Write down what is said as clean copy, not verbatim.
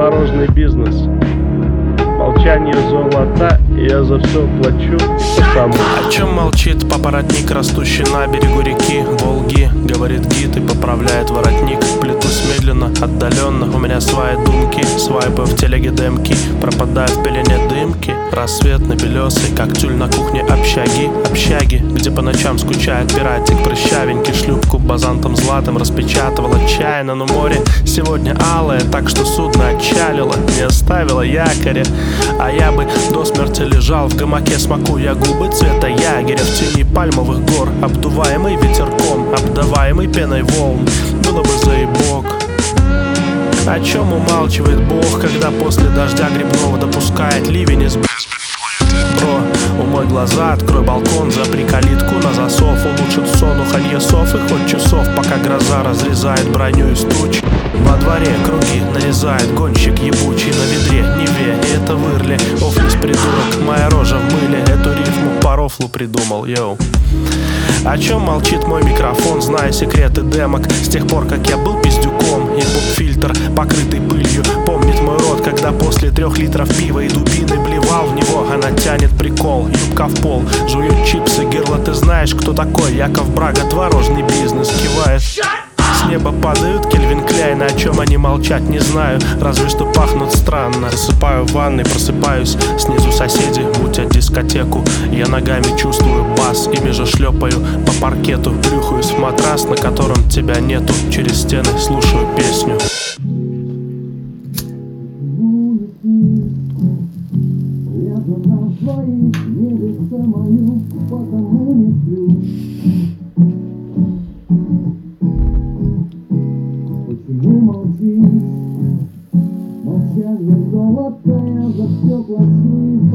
творожный бизнес. Молчание золота, и я за все плачу сам. О чем молчит папоротник, растущий на берегу реки Волги? Говорит гид и поправляет воротник. Плетусь медленно, отдаленно, у меня свои думки. Свайпы в телеге демки, пропадаю в пелене дымки. Рассветный белесый, как тюль на кухне общаги, где по ночам скучает пиратик прыщавенький. Шлюпку базантом златым распечатывал отчаянно, но море сегодня алое, так что судно отчалило, не оставило якоря. А я бы до смерти лежал в гамаке, смакуя губы цвета ягеря в тени пальмовых гор, обдуваемый ветерком, обдаваемый пеной волн. Было бы заебок. О чем умалчивает Бог, когда после дождя грибного допускает ливень из бро? Умой глаза, открой балкон, запри калитку на засов. Улучшит сон у ханьесов и хоть часов, пока гроза разрезает броню из туч. Во дворе круги нарезает гонщик ебучий на ведре Неве, и это вырли. Офнис, придурок, моя рожа в мыле. Эту рифму по рофлу придумал, йоу. О чем молчит мой микрофон, зная секреты демок? С тех пор, как я был пиздюком, и поп-фильтр, покрытый пылью, помнит мой рот, когда после 3 литров пива и дубины блевал в него. Она тянет прикол, юбка в пол, жует чипсы. Герла, ты знаешь, кто такой? Яков Брага, творожный бизнес, кивает. С неба падают Кельвин Кляйны, о чем они молчат, не знаю, разве что пахнут странно. Засыпаю в ванной, просыпаюсь, снизу соседи мутят дискотеку. Я ногами чувствую бас, ими же шлепаю по паркету. Плюхаюсь в матрас, на котором тебя нету. Через стены слушаю песню. Я забрал свои небеса мою, потому не сплю. Почему молчишь? Молчание золото, я за все плачу.